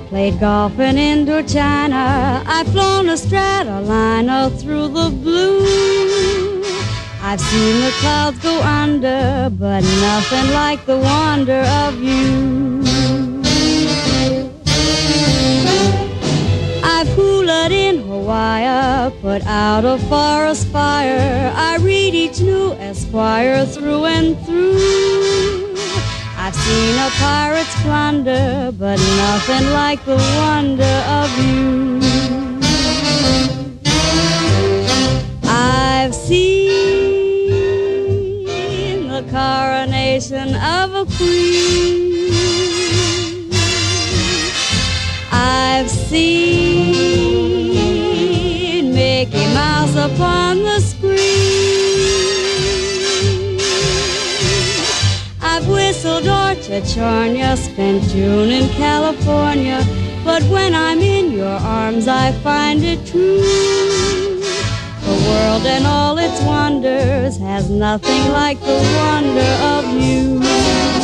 Played golf in Indochina. I've flown a Stratoliner through the blue. I've seen the clouds go under, but nothing like the wonder of you. I've hulaed in Hawaii, put out a forest fire. I read each new Esquire through and through. I've seen a pirate's plunder, but nothing like the wonder of you. I've seen the coronation of a queen. I've seen Mickey Mouse upon the screen. I've whistled Orchard Chornia, spent June in California, but when I'm in your arms I find it true. The world and all its wonders has nothing like the wonder of you.